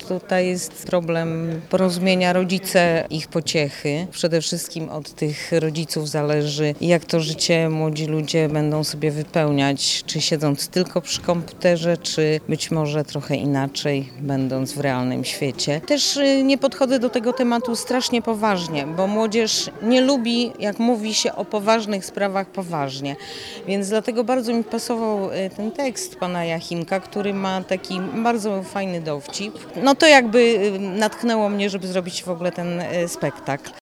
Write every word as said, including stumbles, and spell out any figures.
tutaj jest problem porozumienia rodzice, ich pociechy. Przede wszystkim od tych rodziców zależy, jak to życie młodzi ludzie będą sobie wypełniać, czy siedząc tylko przy komputerze, czy być może trochę inaczej, będąc w realnym świecie. Też y, nie podchodzę do tego tematu strasznie poważnie, bo młodzież nie lubi, jak mówi się o poważnych sprawach poważnie. Więc dlatego bardzo mi pasował y, ten tekst pana Jachimka, który ma taki bardzo fajny dowcip. No to jakby y, natchnęło mnie, żeby zrobić w ogóle ten y, spektakl.